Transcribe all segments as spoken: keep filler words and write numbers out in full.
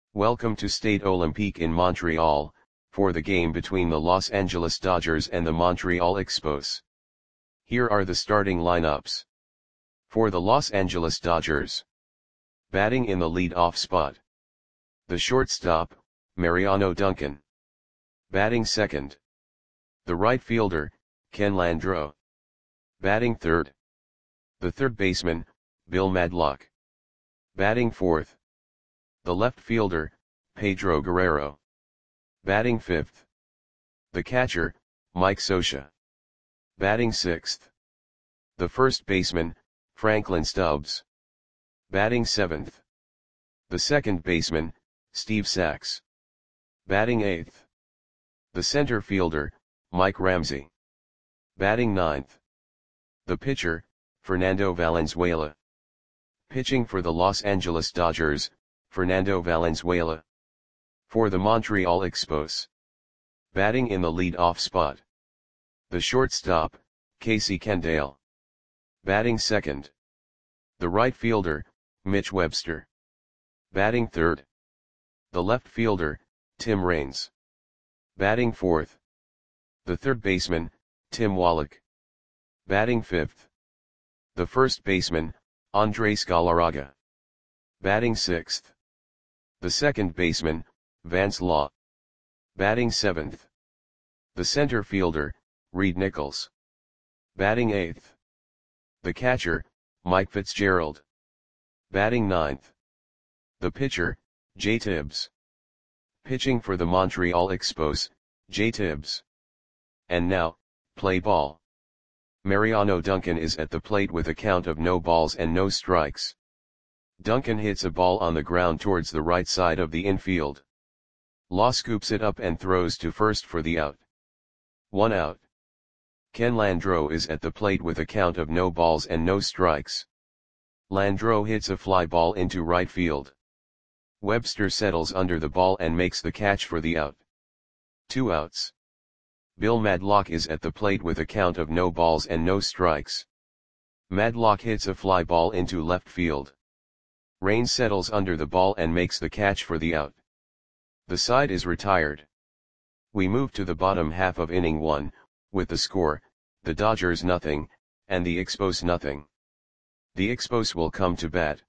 Welcome to Stade Olympique in Montreal, for the game between the Los Angeles Dodgers and the Montreal Expos. Here are the starting lineups. For the Los Angeles Dodgers. Batting in the lead-off spot. The shortstop, Mariano Duncan. Batting second. The right fielder, Ken Landreaux. Batting third. The third baseman, Bill Madlock. Batting fourth. The left fielder, Pedro Guerrero. Batting fifth. The catcher, Mike Scioscia. Batting sixth. The first baseman, Franklin Stubbs. Batting seventh. The second baseman, Steve Sax. Batting eighth. The center fielder, Mike Ramsey. Batting ninth. The pitcher, Fernando Valenzuela. Pitching for the Los Angeles Dodgers, Fernando Valenzuela. For the Montreal Expos. Batting in the lead-off spot. The shortstop, Casey Kendall. Batting second. The right fielder, Mitch Webster. Batting third. The left fielder, Tim Raines. Batting fourth. The third baseman, Tim Wallach. Batting fifth. The first baseman, Andres Galarraga. Batting sixth. The second baseman, Vance Law. Batting seventh. The center fielder, Reed Nichols. Batting eighth. The catcher, Mike Fitzgerald. Batting ninth. The pitcher, Jay Tibbs. Pitching for the Montreal Expos, Jay Tibbs. And now, play ball. Mariano Duncan is at the plate with a count of no balls and no strikes. Duncan hits a ball on the ground towards the right side of the infield. Law scoops it up and throws to first for the out. One out. Ken Landreaux is at the plate with a count of no balls and no strikes. Landreaux hits a fly ball into right field. Webster settles under the ball and makes the catch for the out. Two outs. Bill Madlock is at the plate with a count of no balls and no strikes. Madlock hits a fly ball into left field. Raines settles under the ball and makes the catch for the out. The side is retired. We move to the bottom half of inning one, with the score, the Dodgers nothing, and the Expos nothing. The Expos will come to bat.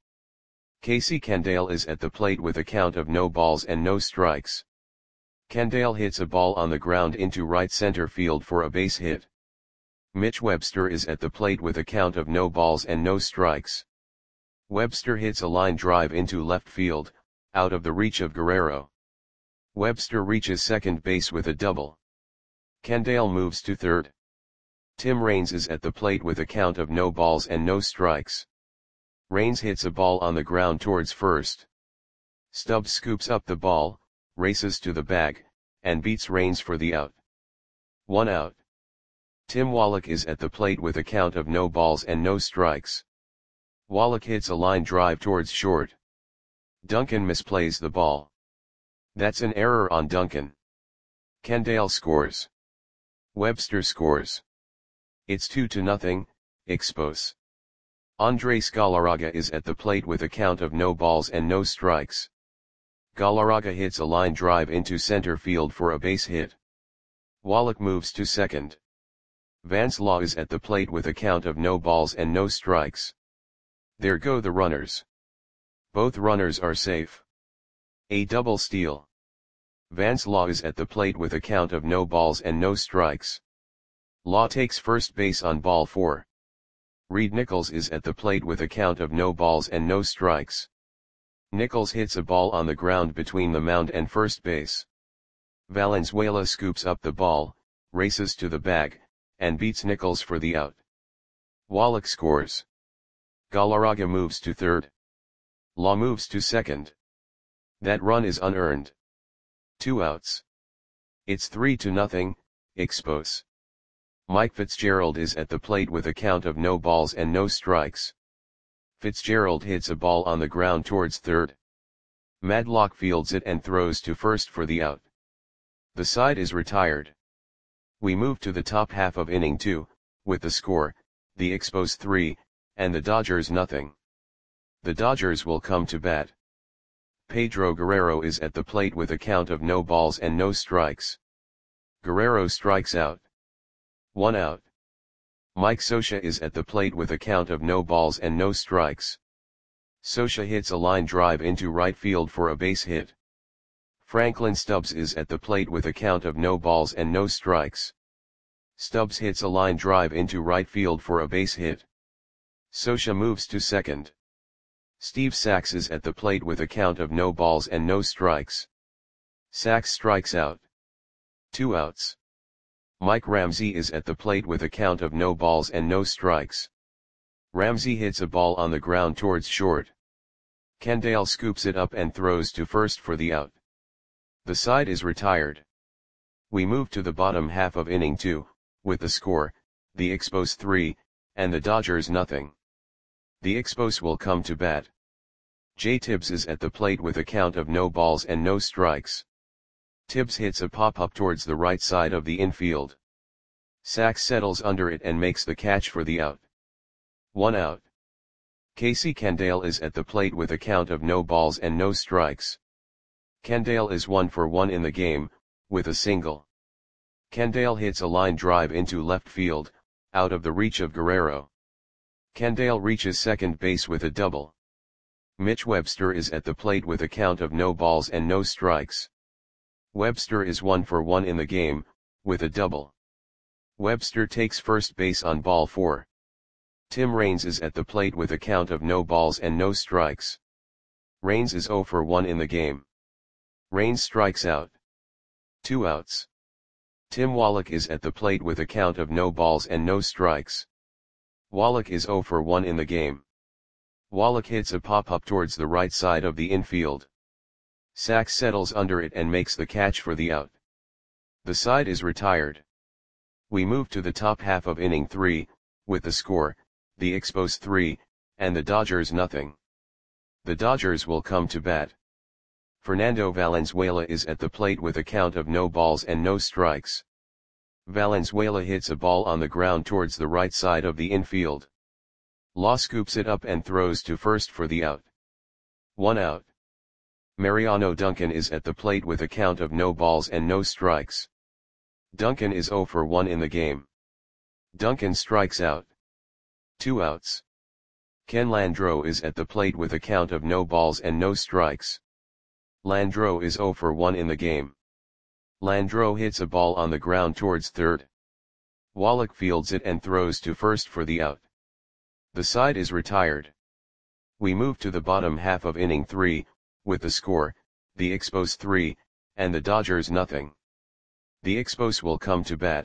Casey Kendall is at the plate with a count of no balls and no strikes. Kendall hits a ball on the ground into right center field for a base hit. Mitch Webster is at the plate with a count of no balls and no strikes. Webster hits a line drive into left field, out of the reach of Guerrero. Webster reaches second base with a double. Kendall moves to third. Tim Raines is at the plate with a count of no balls and no strikes. Raines hits a ball on the ground towards first. Stubbs scoops up the ball, races to the bag, and beats Raines for the out. One out. Tim Wallach is at the plate with a count of no balls and no strikes. Wallach hits a line drive towards short. Duncan misplays the ball. That's an error on Duncan. Kendall scores. Webster scores. It's two to nothing, Expos. Andres Galarraga is at the plate with a count of no balls and no strikes. Galarraga hits a line drive into center field for a base hit. Wallach moves to second. Vance Law is at the plate with a count of no balls and no strikes. There go the runners. Both runners are safe. A double steal. Vance Law is at the plate with a count of no balls and no strikes. Law takes first base on ball four. Reed Nichols is at the plate with a count of no balls and no strikes. Nichols hits a ball on the ground between the mound and first base. Valenzuela scoops up the ball, races to the bag, and beats Nichols for the out. Wallach scores. Galarraga moves to third. Law moves to second. That run is unearned. Two outs. It's three to nothing, Expos. Mike Fitzgerald is at the plate with a count of no balls and no strikes. Fitzgerald hits a ball on the ground towards third. Madlock fields it and throws to first for the out. The side is retired. We move to the top half of inning two, with the score, the Expos three, and the Dodgers nothing. The Dodgers will come to bat. Pedro Guerrero is at the plate with a count of no balls and no strikes. Guerrero strikes out. One out. Mike Scioscia is at the plate with a count of no balls and no strikes. Scioscia hits a line drive into right field for a base hit. Franklin Stubbs is at the plate with a count of no balls and no strikes. Stubbs hits a line drive into right field for a base hit. Scioscia moves to second. Steve Sax is at the plate with a count of no balls and no strikes. Sax strikes out. Two outs. Mike Ramsey is at the plate with a count of no balls and no strikes. Ramsey hits a ball on the ground towards short. Kendall scoops it up and throws to first for the out. The side is retired. We move to the bottom half of inning two, with the score, the Expos three, and the Dodgers nothing. The Expos will come to bat. Jay Tibbs is at the plate with a count of no balls and no strikes. Tibbs hits a pop-up towards the right side of the infield. Sax settles under it and makes the catch for the out. One out. Casey Kendall is at the plate with a count of no balls and no strikes. Kendall is one for one in the game, with a single. Kendall hits a line drive into left field, out of the reach of Guerrero. Kendall reaches second base with a double. Mitch Webster is at the plate with a count of no balls and no strikes. Webster is one for one in the game, with a double. Webster takes first base on ball four. Tim Raines is at the plate with a count of no balls and no strikes. Raines is zero for one in the game. Raines strikes out. Two outs. Tim Wallach is at the plate with a count of no balls and no strikes. Wallach is zero for one in the game. Wallach hits a pop-up towards the right side of the infield. Sax settles under it and makes the catch for the out. The side is retired. We move to the top half of inning three, with the score, the Expos three, and the Dodgers nothing. The Dodgers will come to bat. Fernando Valenzuela is at the plate with a count of no balls and no strikes. Valenzuela hits a ball on the ground towards the right side of the infield. Law scoops it up and throws to first for the out. One out. Mariano Duncan is at the plate with a count of no balls and no strikes. Duncan is zero for one in the game. Duncan strikes out. Two outs. Ken Landreaux is at the plate with a count of no balls and no strikes. Landreaux is zero for one in the game. Landreaux hits a ball on the ground towards third. Wallach fields it and throws to first for the out. The side is retired. We move to the bottom half of inning three, with the score, the Expos three, and the Dodgers nothing. The Expos will come to bat.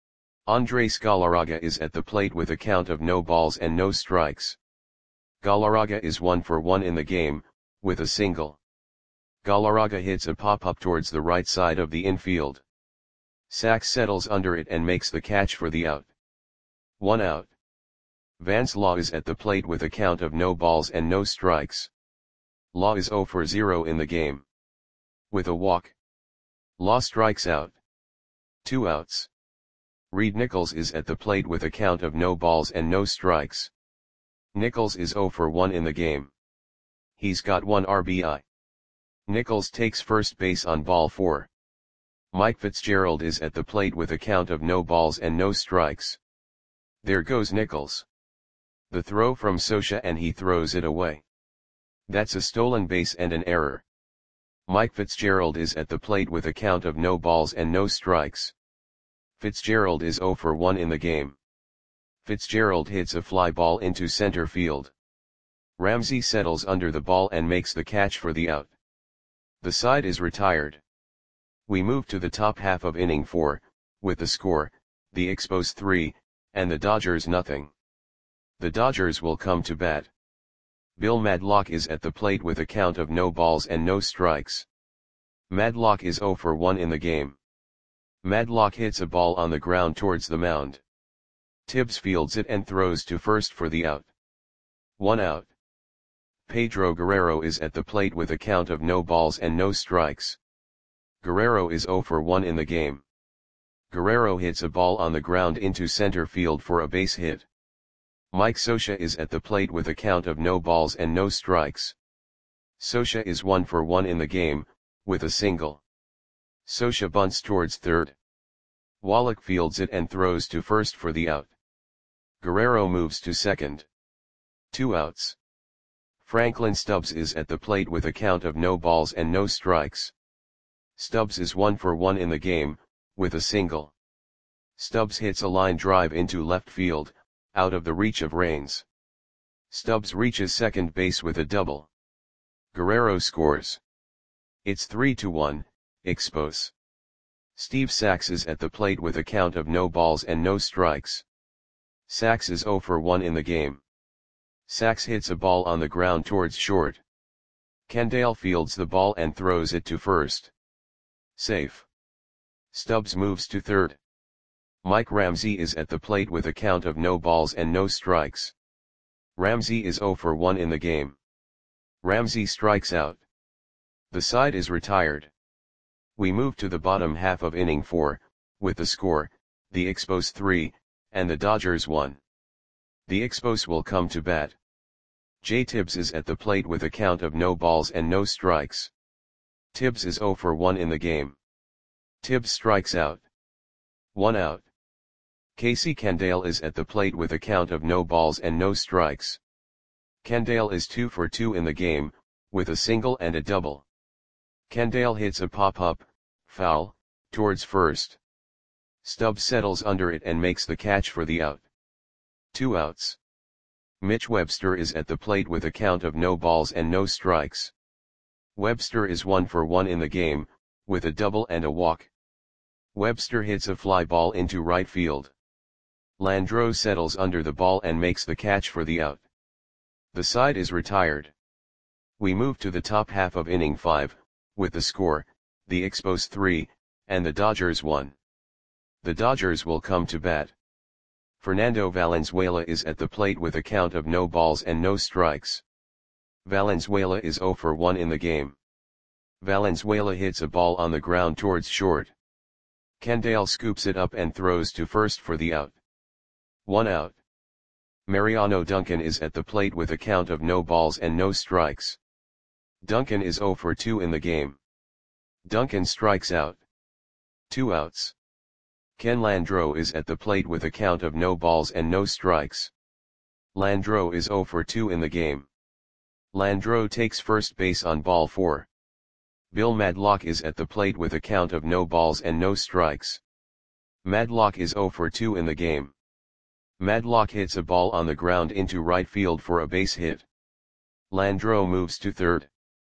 Andres Galarraga is at the plate with a count of no balls and no strikes. Galarraga is one for one in the game, with a single. Galarraga hits a pop-up towards the right side of the infield. Sax settles under it and makes the catch for the out. One out. Vance Law is at the plate with a count of no balls and no strikes. Law is zero for zero in the game. With a walk. Law strikes out. Two outs. Reed Nichols is at the plate with a count of no balls and no strikes. Nichols is zero for one in the game. He's got one R B I. Nichols takes first base on ball four. Mike Fitzgerald is at the plate with a count of no balls and no strikes. There goes Nichols. The throw from Scioscia and he throws it away. That's a stolen base and an error. Mike Fitzgerald is at the plate with a count of no balls and no strikes. Fitzgerald is zero for one in the game. Fitzgerald hits a fly ball into center field. Ramsey settles under the ball and makes the catch for the out. The side is retired. We move to the top half of inning four, with the score, the Expos three, and the Dodgers nothing. The Dodgers will come to bat. Bill Madlock is at the plate with a count of no balls and no strikes. Madlock is zero for one in the game. Madlock hits a ball on the ground towards the mound. Tibbs fields it and throws to first for the out. One out. Pedro Guerrero is at the plate with a count of no balls and no strikes. Guerrero is zero for one in the game. Guerrero hits a ball on the ground into center field for a base hit. Mike Scioscia is at the plate with a count of no balls and no strikes. Scioscia is one for one in the game, with a single. Scioscia bunts towards third. Wallach fields it and throws to first for the out. Guerrero moves to second. Two outs. Franklin Stubbs is at the plate with a count of no balls and no strikes. Stubbs is one for one in the game, with a single. Stubbs hits a line drive into left field, out of the reach of Raines. Stubbs reaches second base with a double. Guerrero scores. It's three to one, Expos. Steve Sax is at the plate with a count of no balls and no strikes. Sax is zero for one in the game. Sax hits a ball on the ground towards short. Kendall fields the ball and throws it to first. Safe. Stubbs moves to third. Mike Ramsey is at the plate with a count of no balls and no strikes. Ramsey is zero for one in the game. Ramsey strikes out. The side is retired. We move to the bottom half of inning four, with the score, the Expos three, and the Dodgers one. The Expos will come to bat. Jay Tibbs is at the plate with a count of no balls and no strikes. Tibbs is zero for one in the game. Tibbs strikes out. One out. Casey Kendall is at the plate with a count of no balls and no strikes. Kendall is two for two in the game, with a single and a double. Kendall hits a pop-up, foul, towards first. Stubbs settles under it and makes the catch for the out. Two outs. Mitch Webster is at the plate with a count of no balls and no strikes. Webster is one for one in the game, with a double and a walk. Webster hits a fly ball into right field. Landreaux settles under the ball and makes the catch for the out. The side is retired. We move to the top half of inning five, with the score, the Expos three, and the Dodgers one. The Dodgers will come to bat. Fernando Valenzuela is at the plate with a count of no balls and no strikes. Valenzuela is zero for one in the game. Valenzuela hits a ball on the ground towards short. Kendall scoops it up and throws to first for the out. One out. Mariano Duncan is at the plate with a count of no balls and no strikes. Duncan is zero for two in the game. Duncan strikes out. Two outs. Ken Landreaux is at the plate with a count of no balls and no strikes. Landreaux is zero for two in the game. Landreaux takes first base on ball four. Bill Madlock is at the plate with a count of no balls and no strikes. Madlock is zero for two in the game. Madlock hits a ball on the ground into right field for a base hit. Landreaux moves to third.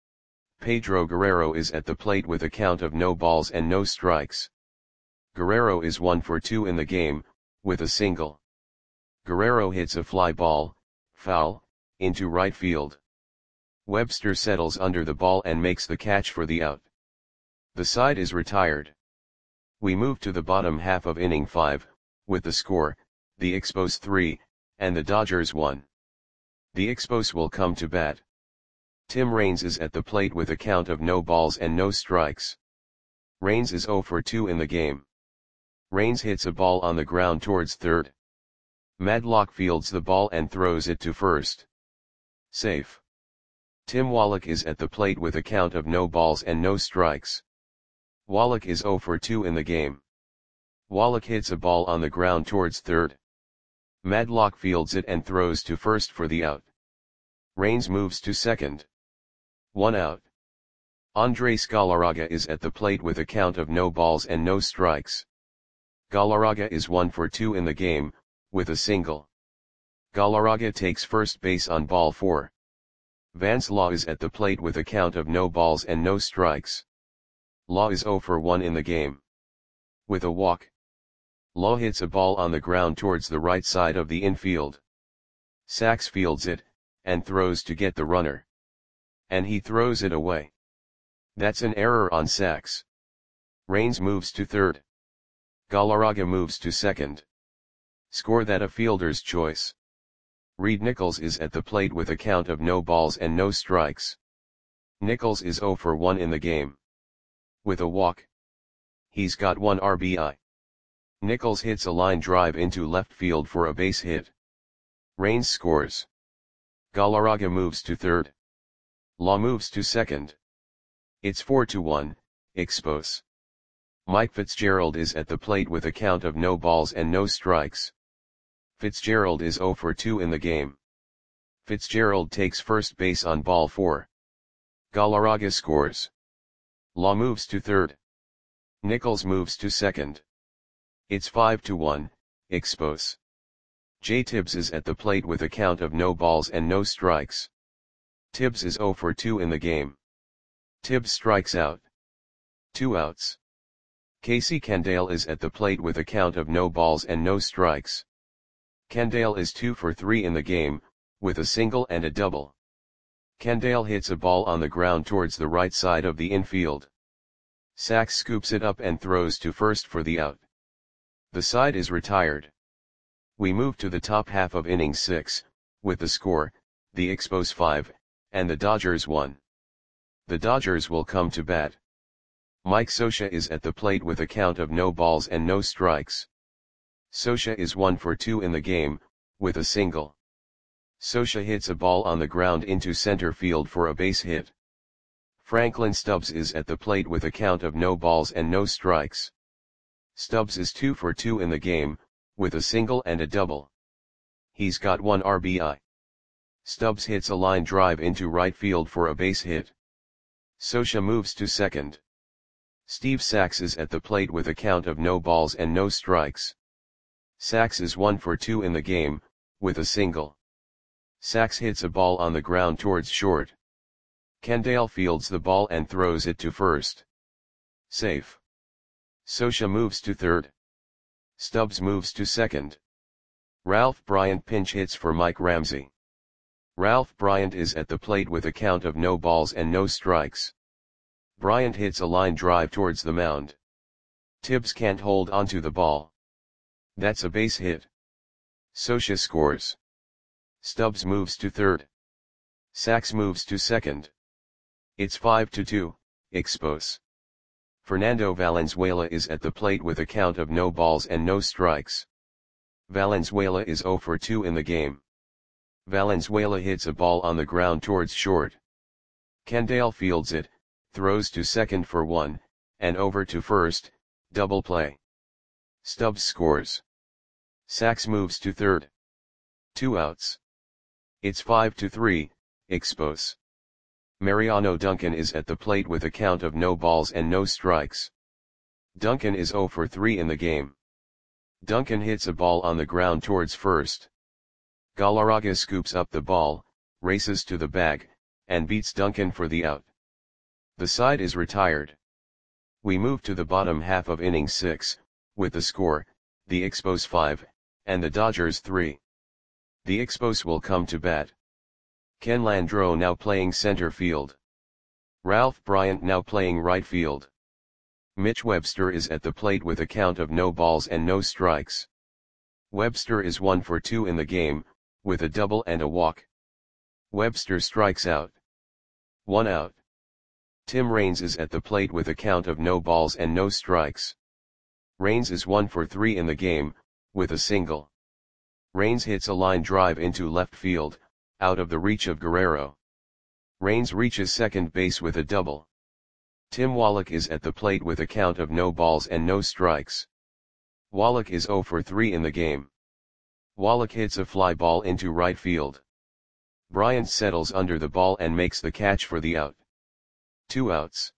Pedro Guerrero is at the plate with a count of no balls and no strikes. Guerrero is one for two in the game, with a single. Guerrero hits a fly ball, foul, into right field. Webster settles under the ball and makes the catch for the out. The side is retired. We move to the bottom half of inning five, with the score, the Expos three, and the Dodgers one. The Expos will come to bat. Tim Raines is at the plate with a count of no balls and no strikes. Raines is zero for two in the game. Raines hits a ball on the ground towards third. Madlock fields the ball and throws it to first. Safe. Tim Wallach is at the plate with a count of no balls and no strikes. Wallach is zero for two in the game. Wallach hits a ball on the ground towards third. Madlock fields it and throws to first for the out. Raines moves to second. One out. Andres Galarraga is at the plate with a count of no balls and no strikes. Galarraga is one for two in the game, with a single. Galarraga takes first base on ball four. Vance Law is at the plate with a count of no balls and no strikes. Law is zero for one in the game. With a walk. Law hits a ball on the ground towards the right side of the infield. Sax fields it, and throws to get the runner. And he throws it away. That's an error on Sax. Raines moves to third. Galarraga moves to second. Score that a fielder's choice. Reed Nichols is at the plate with a count of no balls and no strikes. Nichols is zero for one in the game. With a walk. He's got one R B I. Nichols hits a line drive into left field for a base hit. Raines scores. Galarraga moves to third. Law moves to second. It's four to one, Expos. Mike Fitzgerald is at the plate with a count of no balls and no strikes. Fitzgerald is zero for two in the game. Fitzgerald takes first base on ball four. Galarraga scores. Law moves to third. Nichols moves to second. It's five to one, Expos. Jay Tibbs is at the plate with a count of no balls and no strikes. Tibbs is zero for two in the game. Tibbs strikes out. Two outs. Casey Candale is at the plate with a count of no balls and no strikes. Candale is two for three in the game, with a single and a double. Candale hits a ball on the ground towards the right side of the infield. Sachs scoops it up and throws to first for the out. The side is retired. We move to the top half of inning six, with the score, the Expos five, and the Dodgers one. The Dodgers will come to bat. Mike Scioscia is at the plate with a count of no balls and no strikes. Scioscia is one for two in the game, with a single. Scioscia hits a ball on the ground into center field for a base hit. Franklin Stubbs is at the plate with a count of no balls and no strikes. Stubbs is two for two in the game, with a single and a double. He's got one R B I. Stubbs hits a line drive into right field for a base hit. Scioscia moves to second. Steve Sachs is at the plate with a count of no balls and no strikes. Sachs is one for two in the game, with a single. Sachs hits a ball on the ground towards short. Candale fields the ball and throws it to first. Safe. Scioscia moves to third. Stubbs moves to second. Ralph Bryant pinch hits for Mike Ramsey. Ralph Bryant is at the plate with a count of no balls and no strikes. Bryant hits a line drive towards the mound. Tibbs can't hold onto the ball. That's a base hit. Scioscia scores. Stubbs moves to third. Sachs moves to second. It's five to two, Expos. Fernando Valenzuela is at the plate with a count of no balls and no strikes. Valenzuela is zero for two in the game. Valenzuela hits a ball on the ground towards short. Candale fields it, throws to second for one, and over to first, double play. Stubbs scores. Sachs moves to third. Two outs. It's five to three, Expos. Mariano Duncan is at the plate with a count of no balls and no strikes. Duncan is zero for three in the game. Duncan hits a ball on the ground towards first. Galarraga scoops up the ball, races to the bag, and beats Duncan for the out. The side is retired. We move to the bottom half of inning six, with the score, the Expos five, and the Dodgers three. The Expos will come to bat. Ken Landreau now playing center field. Ralph Bryant now playing right field. Mitch Webster is at the plate with a count of no balls and no strikes. Webster is one for two in the game, with a double and a walk. Webster strikes out. One out. Tim Raines is at the plate with a count of no balls and no strikes. Raines is one for three in the game, with a single. Raines hits a line drive into left field, out of the reach of Guerrero. Raines reaches second base with a double. Tim Wallach is at the plate with a count of no balls and no strikes. Wallach is zero for three in the game. Wallach hits a fly ball into right field. Bryant settles under the ball and makes the catch for the out. Two outs.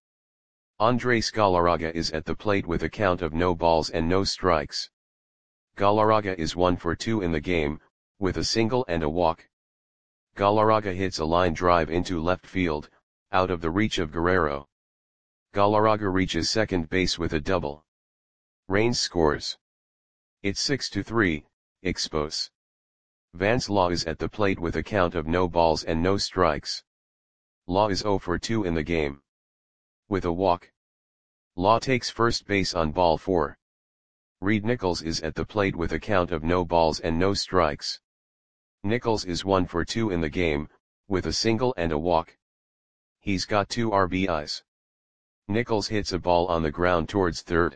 Andres Galarraga is at the plate with a count of no balls and no strikes. Galarraga is one for two in the game, with a single and a walk. Galarraga hits a line drive into left field, out of the reach of Guerrero. Galarraga reaches second base with a double. Raines scores. It's six to three, Expos. Vance Law is at the plate with a count of no balls and no strikes. Law is zero for two in the game. With a walk. Law takes first base on ball four. Reed Nichols is at the plate with a count of no balls and no strikes. Nichols is one for two in the game, with a single and a walk. He's got two R B Is. Nichols hits a ball on the ground towards third.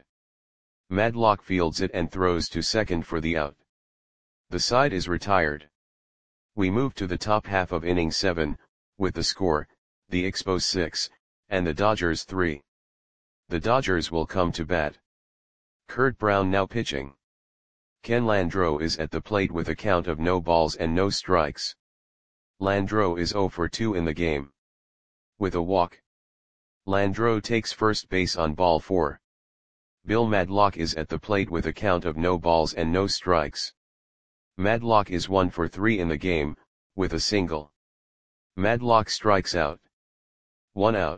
Madlock fields it and throws to second for the out. The side is retired. We move to the top half of inning seven, with the score, the Expos six, and the Dodgers three. The Dodgers will come to bat. Kurt Brown now pitching. Ken Landreau is at the plate with a count of no balls and no strikes. Landreau is oh for two in the game. With a walk. Landreau takes first base on ball four. Bill Madlock is at the plate with a count of no balls and no strikes. Madlock is one for three in the game, with a single. Madlock strikes out. One out.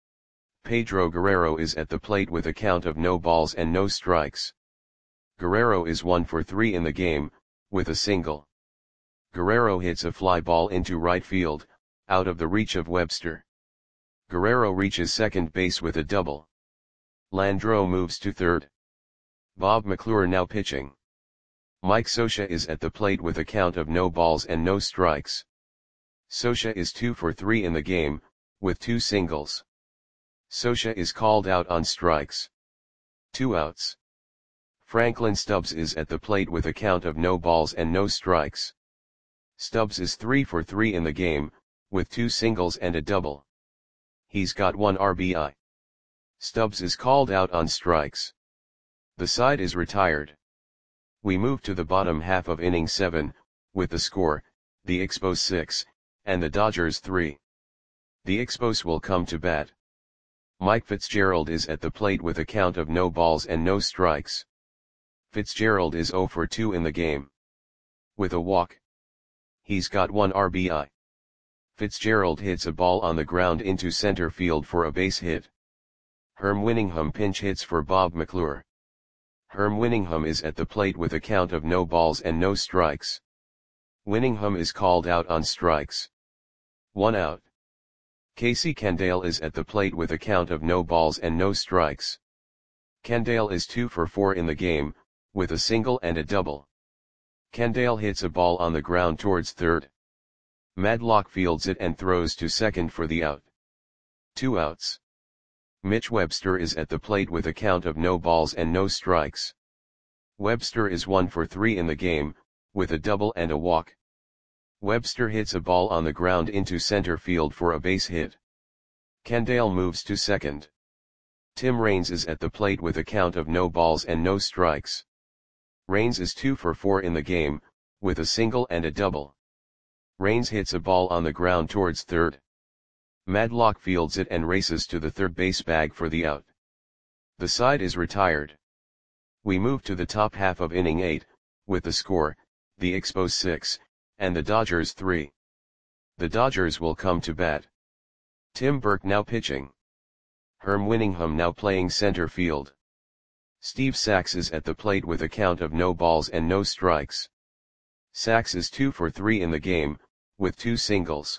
Pedro Guerrero is at the plate with a count of no balls and no strikes. Guerrero is one for three in the game, with a single. Guerrero hits a fly ball into right field, out of the reach of Webster. Guerrero reaches second base with a double. Landreau moves to third. Bob McClure now pitching. Mike Scioscia is at the plate with a count of no balls and no strikes. Scioscia is two for three in the game, with two singles. Scioscia is called out on strikes. Two outs. Franklin Stubbs is at the plate with a count of no balls and no strikes. Stubbs is three for three in the game, with two singles and a double. He's got one R B I. Stubbs is called out on strikes. The side is retired. We move to the bottom half of inning seven, with the score, the Expos six, and the Dodgers three. The Expos will come to bat. Mike Fitzgerald is at the plate with a count of no balls and no strikes. Fitzgerald is oh for two in the game. With a walk. He's got one R B I. Fitzgerald hits a ball on the ground into center field for a base hit. Herm Winningham pinch hits for Bob McClure. Herm Winningham is at the plate with a count of no balls and no strikes. Winningham is called out on strikes. One out. Casey Candale is at the plate with a count of no balls and no strikes. Candale is two for four in the game, with a single and a double. Candale hits a ball on the ground towards third. Madlock fields it and throws to second for the out. Two outs. Mitch Webster is at the plate with a count of no balls and no strikes. Webster is one for three in the game, with a double and a walk. Webster hits a ball on the ground into center field for a base hit. Candale moves to second. Tim Raines is at the plate with a count of no balls and no strikes. Raines is two for four in the game, with a single and a double. Raines hits a ball on the ground towards third. Madlock fields it and races to the third base bag for the out. The side is retired. We move to the top half of inning eight, with the score, the Expos six, and the Dodgers three. The Dodgers will come to bat. Tim Burke now pitching. Herm Winningham now playing center field. Steve Sax is at the plate with a count of no balls and no strikes. Sax is two for three in the game, with two singles.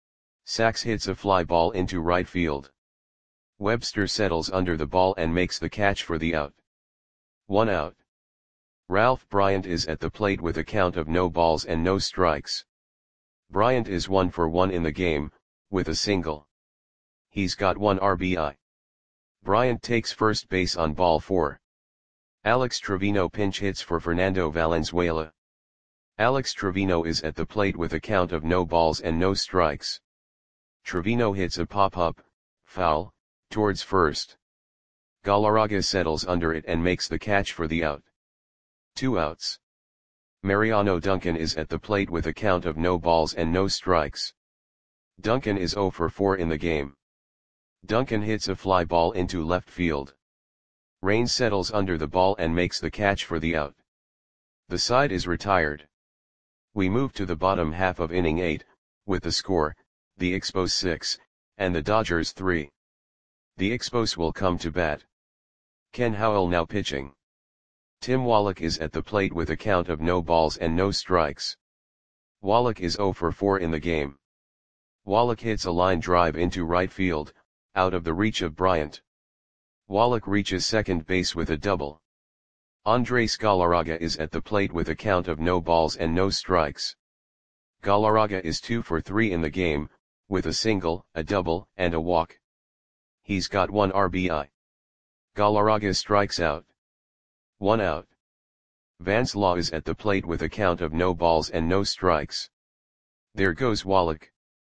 Sax hits a fly ball into right field. Webster settles under the ball and makes the catch for the out. One out. Ralph Bryant is at the plate with a count of no balls and no strikes. Bryant is one for one in the game, with a single. He's got one R B I. Bryant takes first base on ball four. Alex Trevino pinch hits for Fernando Valenzuela. Alex Trevino is at the plate with a count of no balls and no strikes. Trevino hits a pop-up, foul, towards first. Galarraga settles under it and makes the catch for the out. Two outs. Mariano Duncan is at the plate with a count of no balls and no strikes. Duncan is oh for four in the game. Duncan hits a fly ball into left field. Raines settles under the ball and makes the catch for the out. The side is retired. We move to the bottom half of inning eight, with the score, the Expos six, and the Dodgers three. The Expos will come to bat. Ken Howell now pitching. Tim Wallach is at the plate with a count of no balls and no strikes. Wallach is oh for four in the game. Wallach hits a line drive into right field, out of the reach of Bryant. Wallach reaches second base with a double. Andres Galarraga is at the plate with a count of no balls and no strikes. Galarraga is two for three in the game, with a single, a double, and a walk. He's got one R B I. Galarraga strikes out. One out. Vance Law is at the plate with a count of no balls and no strikes. There goes Wallach.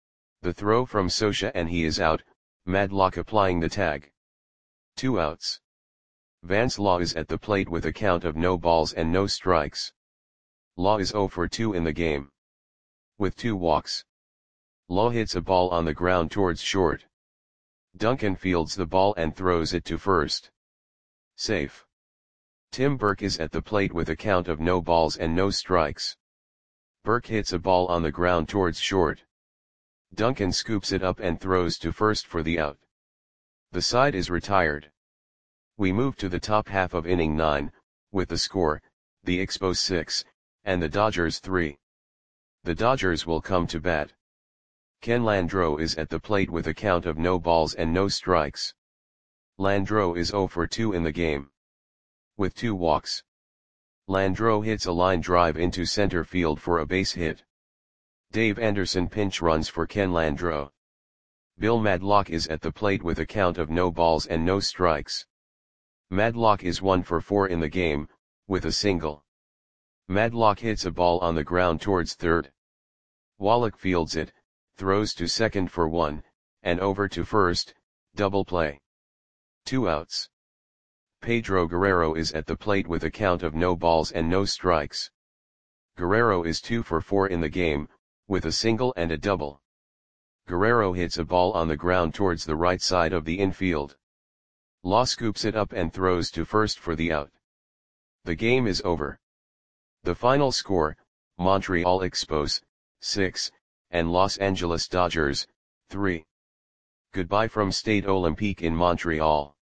The throw from Socha and he is out, Madlock applying the tag. Two outs. Vance Law is at the plate with a count of no balls and no strikes. Law is zero for two in the game. With two walks. Law hits a ball on the ground towards short. Duncan fields the ball and throws it to first. Safe. Tim Burke is at the plate with a count of no balls and no strikes. Burke hits a ball on the ground towards short. Duncan scoops it up and throws to first for the out. The side is retired. We move to the top half of inning nine, with the score, the Expos six, and the Dodgers three. The Dodgers will come to bat. Ken Landreau is at the plate with a count of no balls and no strikes. Landreau is zero for two in the game. With two walks. Landreau hits a line drive into center field for a base hit. Dave Anderson pinch runs for Ken Landreau. Bill Madlock is at the plate with a count of no balls and no strikes. Madlock is one for four in the game, with a single. Madlock hits a ball on the ground towards third. Wallach fields it, throws to second for one, and over to first, double play. Two outs. Pedro Guerrero is at the plate with a count of no balls and no strikes. Guerrero is two for four in the game, with a single and a double. Guerrero hits a ball on the ground towards the right side of the infield. Law scoops it up and throws to first for the out. The game is over. The final score, Montreal Expos, six, and Los Angeles Dodgers, three. Goodbye from Stade Olympique in Montreal.